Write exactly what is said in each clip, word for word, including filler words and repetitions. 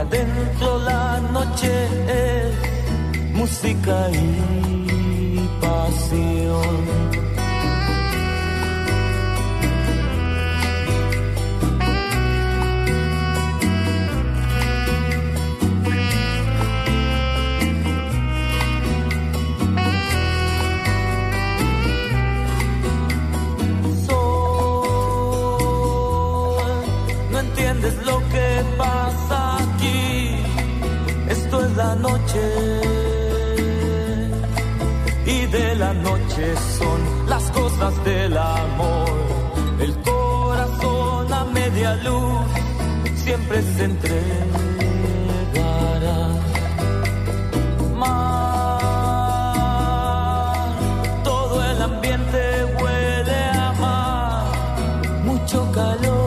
adentro la noche es música y pasión. Lo que pasa aquí, esto es la noche, y de la noche son las cosas del amor. El corazón a media luz siempre se entregará. Mar, todo el ambiente huele a mar, mucho calor.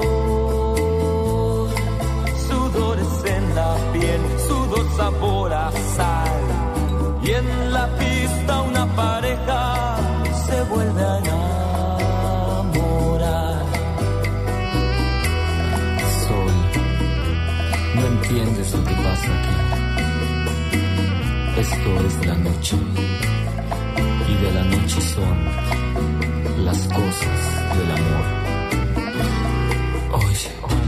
Sabor a sal, y en la pista una pareja se vuelve a enamorar. Sol, no entiendes lo que pasa aquí. Esto es la noche, y de la noche son las cosas del amor. Oye, oye.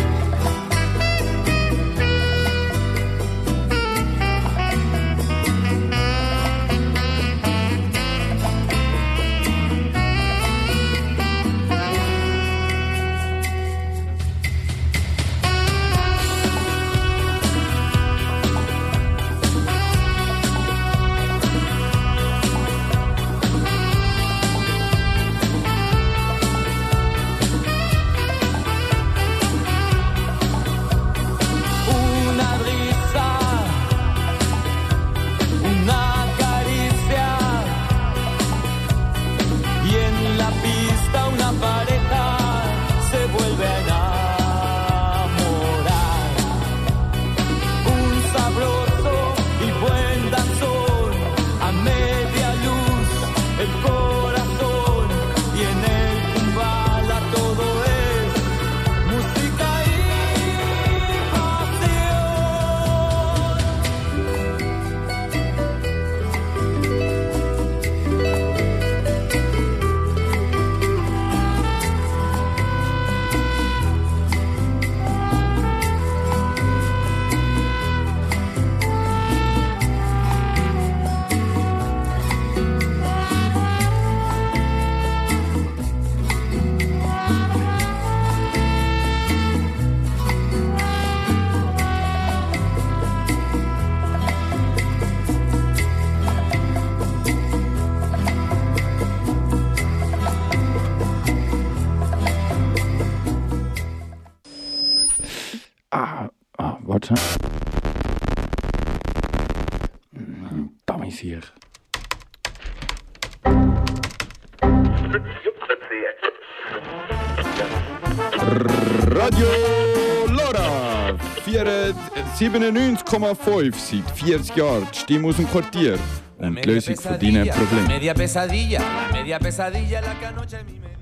Warte. Dummies hier. Radio Lora siebenundneunzig Komma fünf seit vierzig Jahren. Die Stimme aus dem Quartier und die Lösung von deinen Problemen. Media pesadilla, la media pesadilla, la que anoche en mi medio.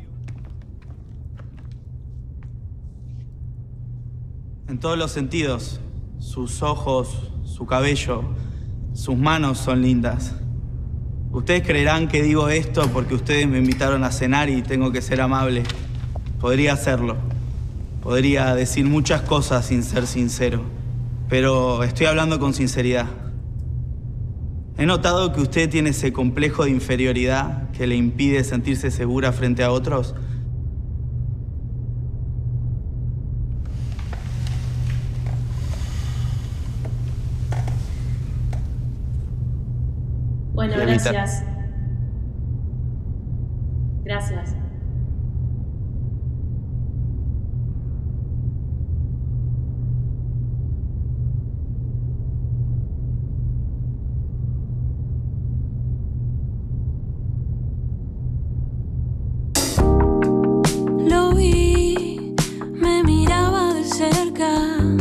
En todos los sentidos, sus ojos, su cabello, sus manos son lindas. Ustedes creerán que digo esto porque ustedes me invitaron a cenar y tengo que ser amable. Podría hacerlo. Podría decir muchas cosas sin ser sincero. Pero estoy hablando con sinceridad. He notado que usted tiene ese complejo de inferioridad que le impide sentirse segura frente a otros. Bueno, gracias. Gracias. Lo vi, me miraba de cerca,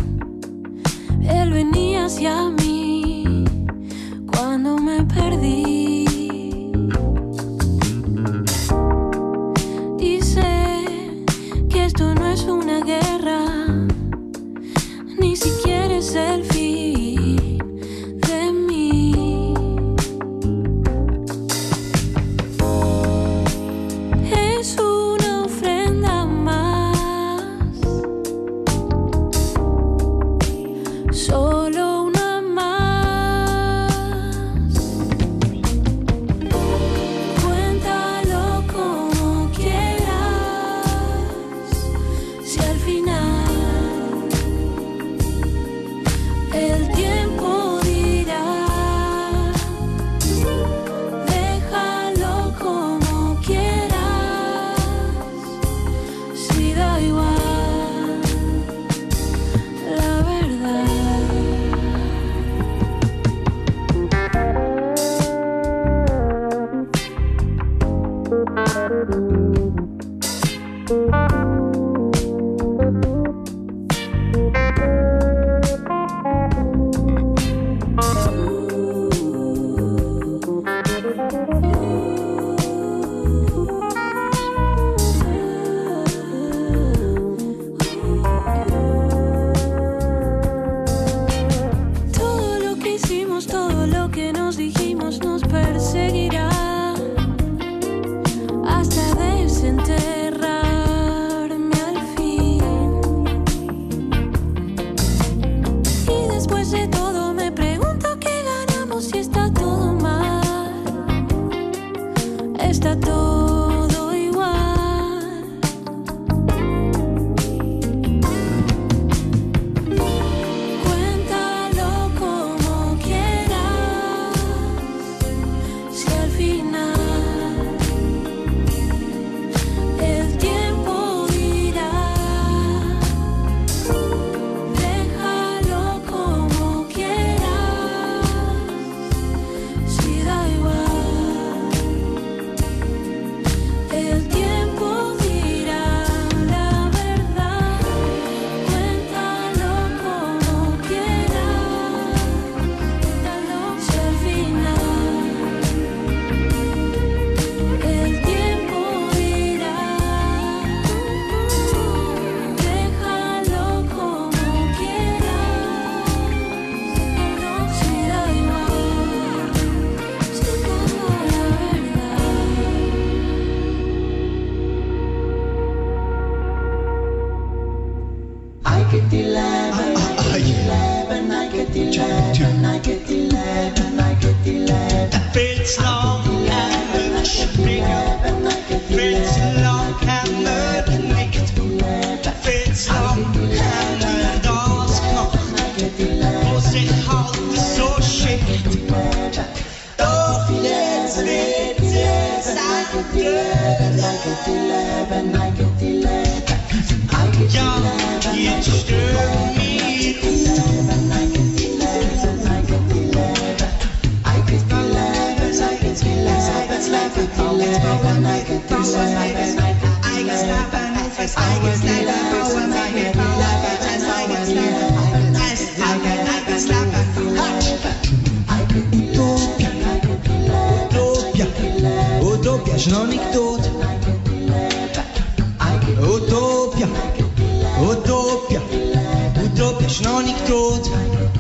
él venía hacia mí cuando me perdí. Y sé que esto no es una guerra, ni siquiera get eleven, I get eleven, I get eleven, I get eleven, I get eleven. Fritz Lang, Hammer, Springer, Fritz Lang, Hammer, Knickt. Fritz Lang, Hammer, das Knochen, wo sich halt so schickt. Doch jetzt wird's jetzt angehört. Ja, jetzt stört mich. Utopia ist noch nicht tot. Utopia, Utopia, Utopia ist noch nicht tot.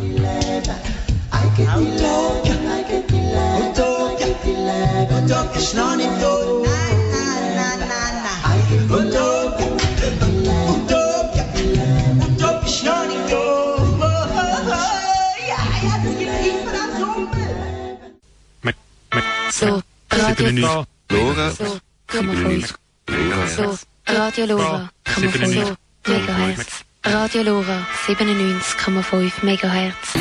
Utopia, Utopia, Utopia ist noch nicht tot. Na, na, na, na. Utopia, Utopia, Utopia ist noch nicht tot. Ja, ja, das gibt immer das Sumpel. So, Radio Lora, So, fünf. So, Radio Lora, so, Megahertz. Radio Lora, siebenundneunzig Komma fünf Megahertz.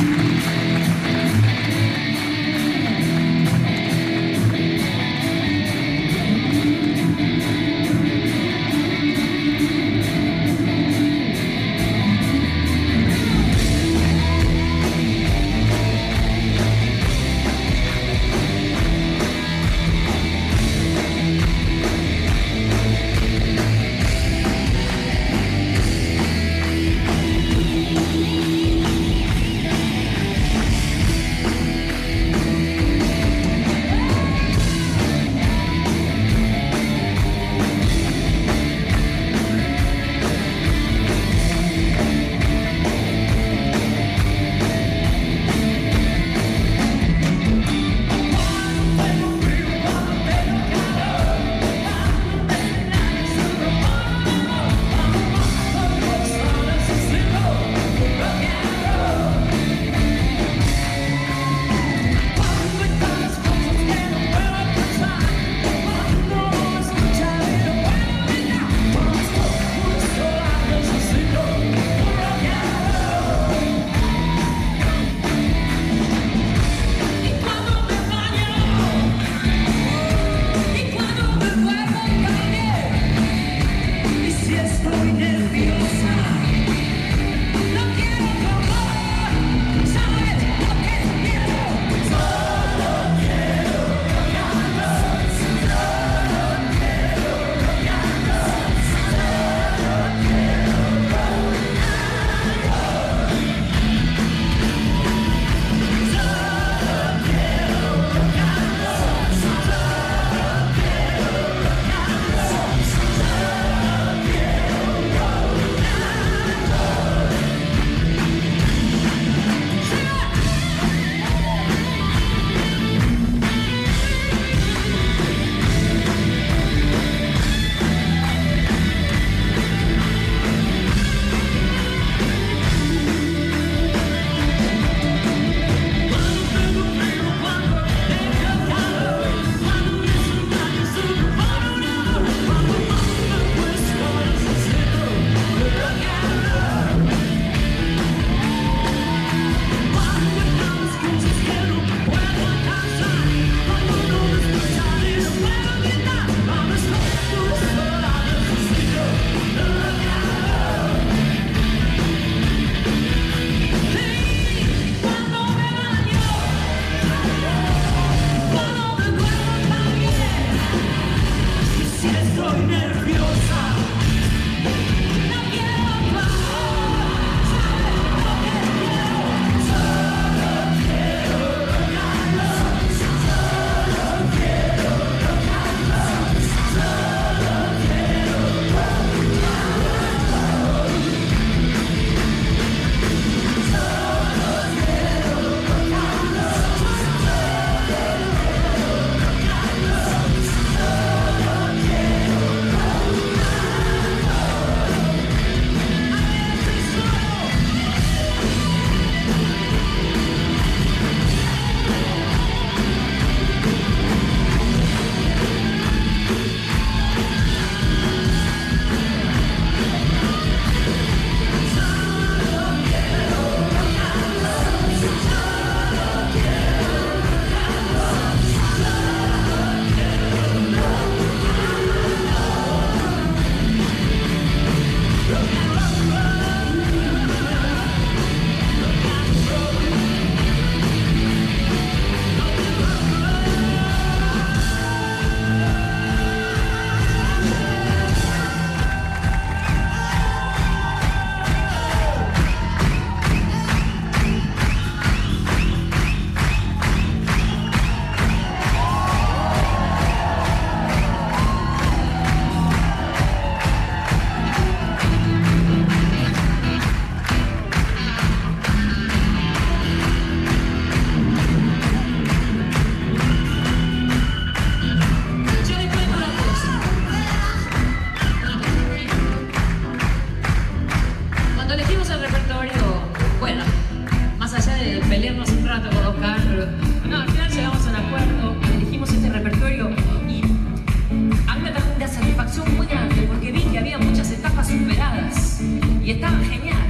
allá de pelearnos un rato con Oscar, pero no, al final llegamos a un acuerdo, elegimos este repertorio y a mí me trajo una satisfacción muy grande porque vi que había muchas etapas superadas y estaban genial,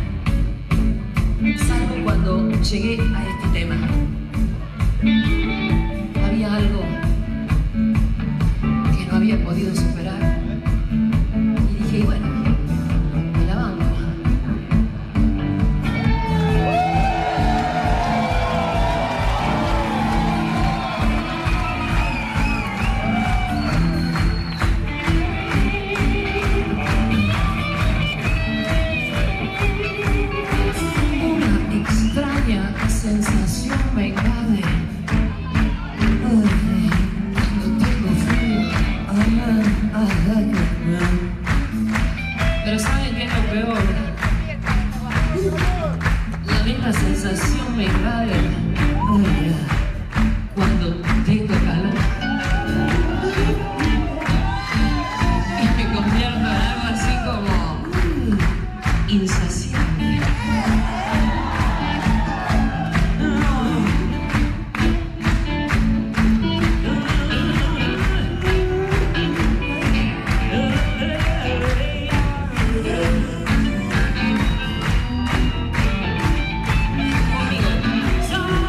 salvo cuando llegué a este tema. Había algo que no había podido superar y dije, bueno, me la banco. Una extraña sensación me invade. Pero ¿saben qué es lo peor? La misma sensación me invade cuando tengo calor y me convierto en algo así como insaciable. Some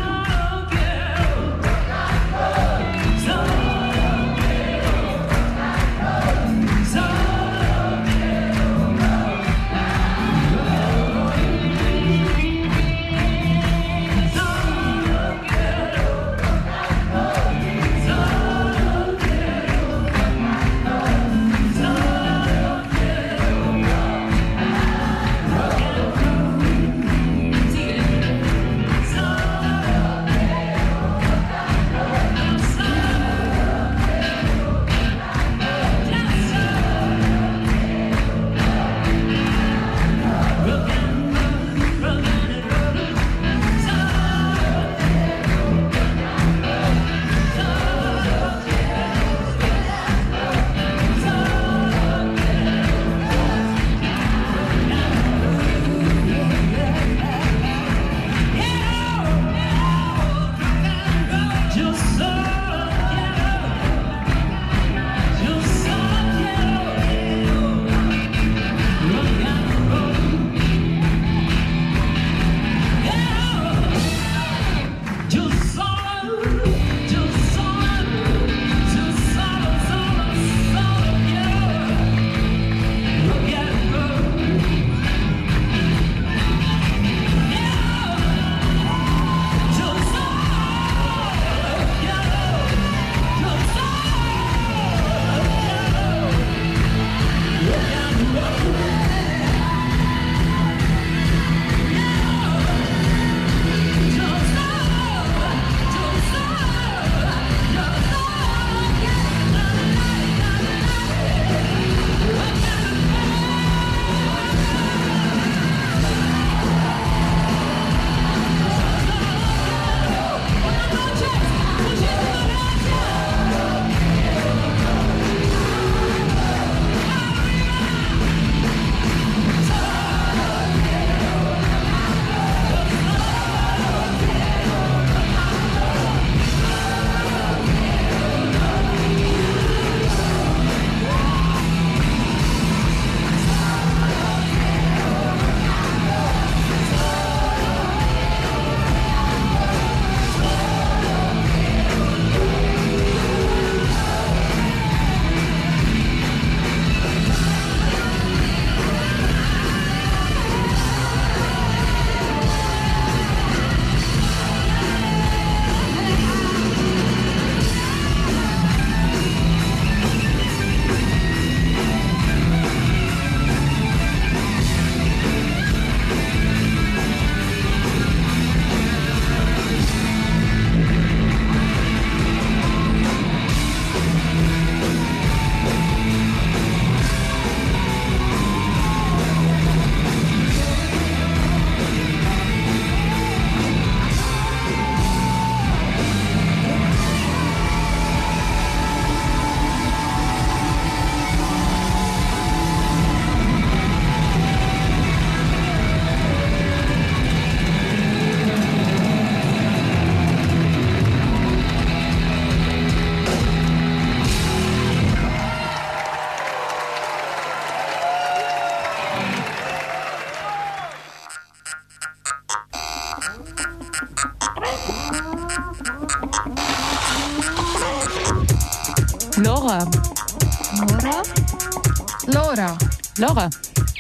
Laura. Laura? Laura. Laura.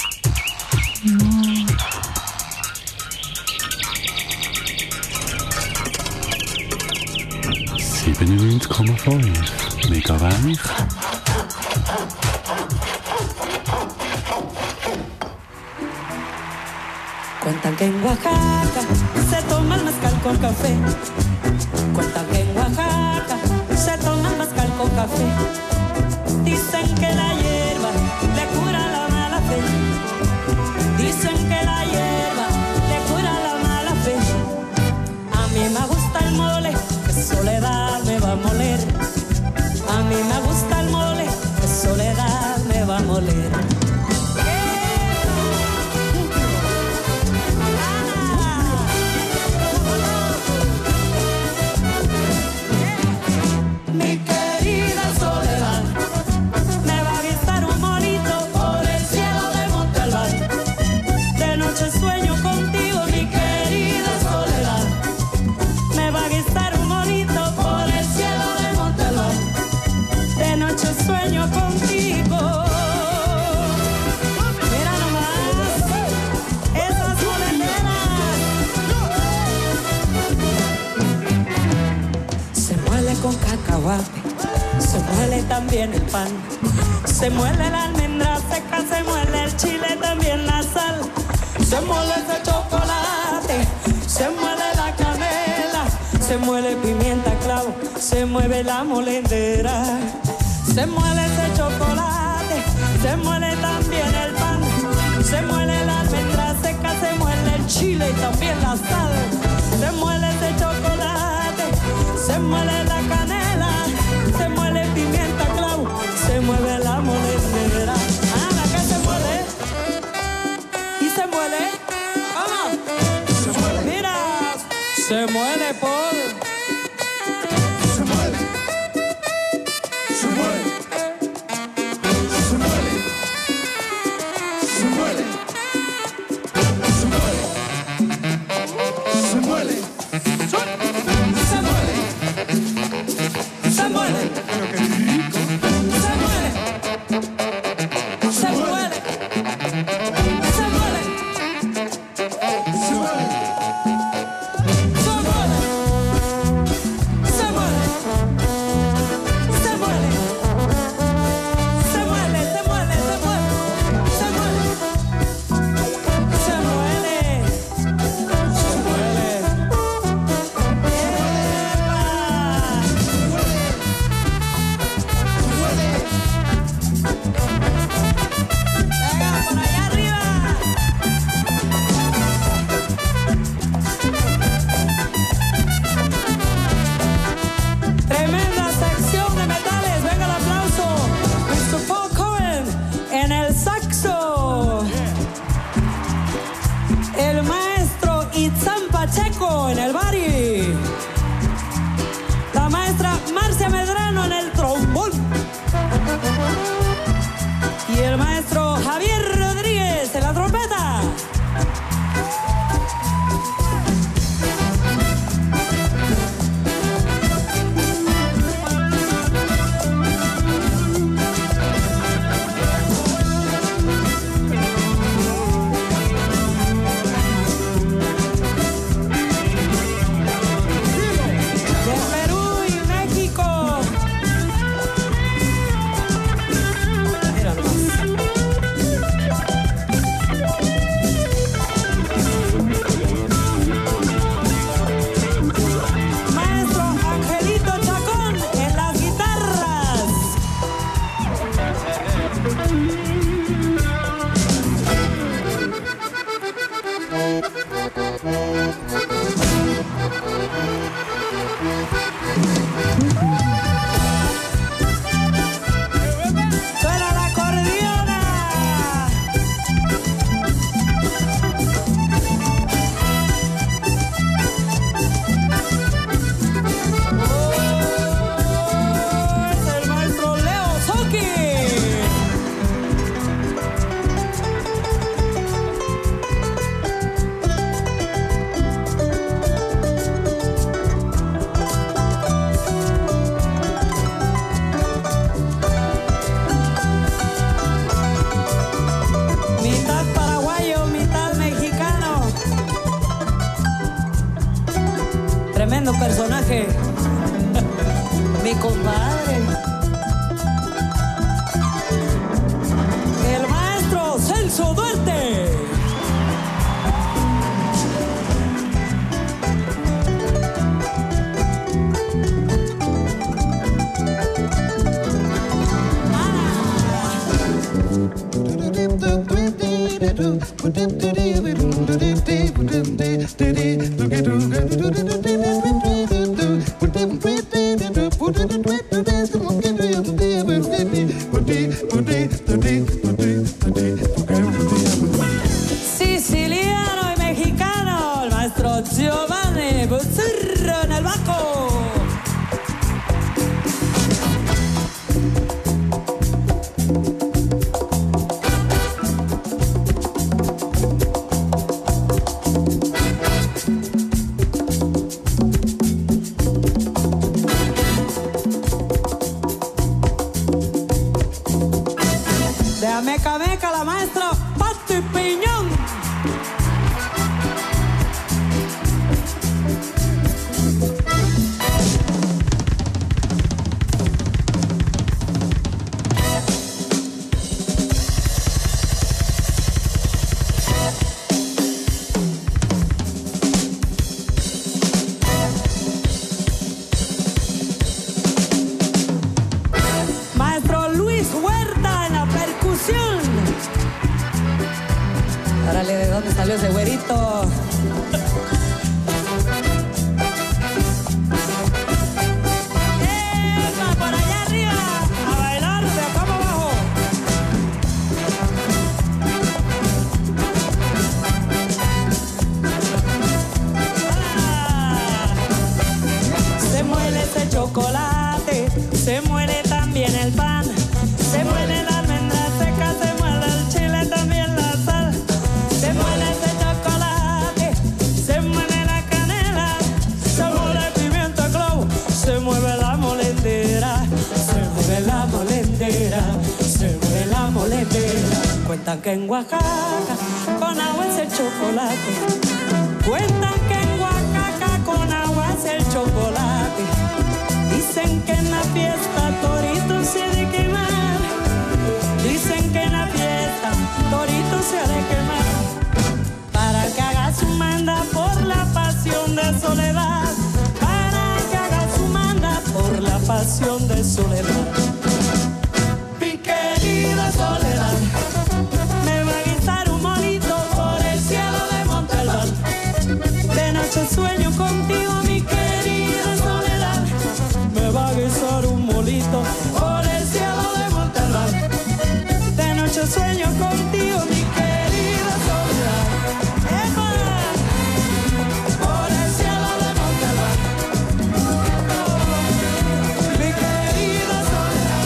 siebenundneunzig Komma fünf Megareich. Cuentan que en Oaxaca se toma el mezcal con café. Cuentan que en Oaxaca se toma el mezcal con café. Dicen que la hierba le cura la mala fe. Dicen que la hierba le cura la mala fe. A mí me gusta el mole, que soledad me va a moler. A mí me gusta el mole, que soledad me va a moler. Mi querida soledad, me va a avistar un monito por el cielo de Montalbán. De noche sueño contigo, mi querida soledad. Me va a avistar un monito por el cielo de Montalbán. De noche sueño contigo. Mira nomás esas moleneras. Se muele con cacahuate, se muele también el pan. Se muele la almendra seca, se muele el chile, también la sal. Se muele ese chocolate, se muele la canela. Se muele pimienta, clavo, se mueve la molendera. Se muele ese chocolate, se muele también el pan. Se muele la almendra seca, se muele el chile y también la sal. Se muele ese chocolate, se muele la canela. Se muele pimienta, clavo, se mueve la molendera. Ah, la que se muele y se muele. ¿Cómo? Se muele. Mira, se muele por. Se muele. Se muele. Se muele. Se muele. Se muele. Se muele. Se muele. Se muele. Pero qué rico. Se muele. Se muele. Se muele. Se muele. Se muele. Se muele. Se muele. Se muele, se muele, se muele. Se muele. Se muele. Se muele. Venga, por allá arriba. Tremenda sección de metales. Venga el aplauso. mister Paul Cohen en el saxo. El maestro Itzam Pacheco en el bari. La maestra Marcia Medrano en el trombón. Y el maestro Javier Rodríguez en la trompeta. tremendo personaje. Mi compadre. El maestro Celso Duarte. Siciliano y mexicano, el maestro Giovanni Buzzurro en el bajo. Meca Meca, la maestra Pati Piñón. Maestro Luis Huerta en la percusión. Órale, ¿de dónde salió ese güerito? ¡Epa, por allá arriba! A bailar de acá para abajo. ¡Hola! Se muele ese chocolate, se muele también el pan, se muele la almendra seca, se muele el chile, también la sal, se muele ese chocolate, se muele la canela, se muele el pimiento clavo, se mueve la molendera, se mueve la molendera, se mueve la molendera. Cuentan que en Oaxaca con agua es el chocolate, cuentan que en Oaxaca con agua es el chocolate. Dicen que en la fiesta Torito se ha de quemar. Dicen que en la fiesta Torito se ha de quemar. Para que haga su manda por la pasión de soledad. Para que haga su manda por la pasión de soledad. Mi querida Soledad me va a guisar un molito por el cielo de Montalbán. De noche sueño contigo, mi querida Soledad. Me va a guisar un molito por el cielo de Montalbán. De noche sueño contigo, mi querida Soledad. ¡Epa! Por el cielo de Montalbán. Mi querida Soledad.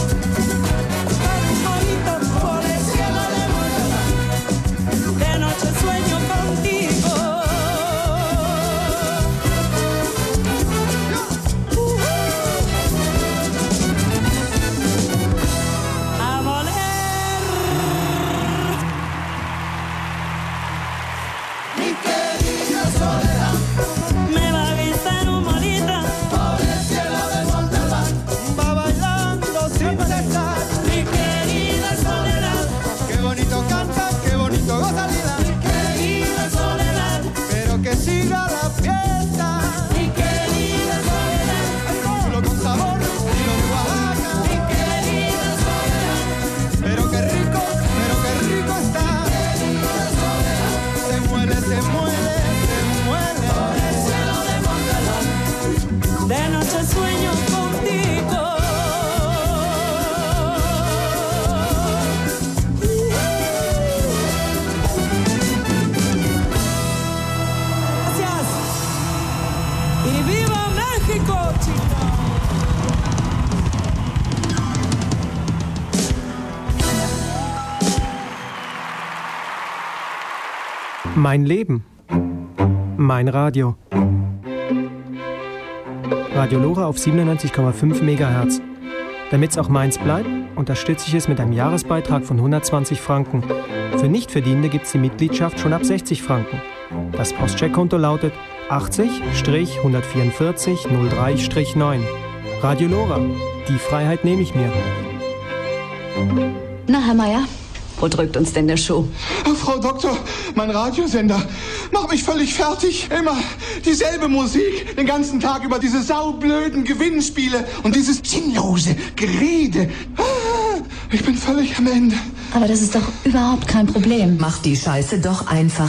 Un molito por el cielo de Montalbán. De noche sueño contigo. A voler. Mi querida Soledad me va a guisar un molito por el cielo de Montalbán. Va bailando sin cesar. Mi querida Soledad, qué bonito canta, qué bonito goza vida. Mi querida Soledad, pero que siga la fiesta. Mi querida Soledad, el pueblo con sabor y lo de Oaxaca. Mi querida Soledad, pero qué rico, pero qué rico está. Mi querida Soledad, se muele, se muele, se muele por el cielo de Montalbán. De noche sueño contigo. Gracias. Y viva México, chicos. Mein Leben. Mein Radio. Radio Lora auf siebenundneunzig Komma fünf Megahertz. Damit es auch meins bleibt, unterstütze ich es mit einem Jahresbeitrag von hundertzwanzig Franken. Für Nichtverdienende gibt es die Mitgliedschaft schon ab sechzig Franken. Das Postcheckkonto lautet achtzig einhundertvierundvierzig null drei neun. Radio Lora, die Freiheit nehme ich mir. Na, Herr Meier, wo drückt uns denn der Schuh? Oh, Frau Doktor, mein Radiosender macht mich völlig fertig. Immer dieselbe Musik, den ganzen Tag über diese saublöden Gewinnspiele und dieses sinnlose Gerede. Ich bin völlig am Ende. Aber das ist doch überhaupt kein Problem. Mach die Scheiße doch einfach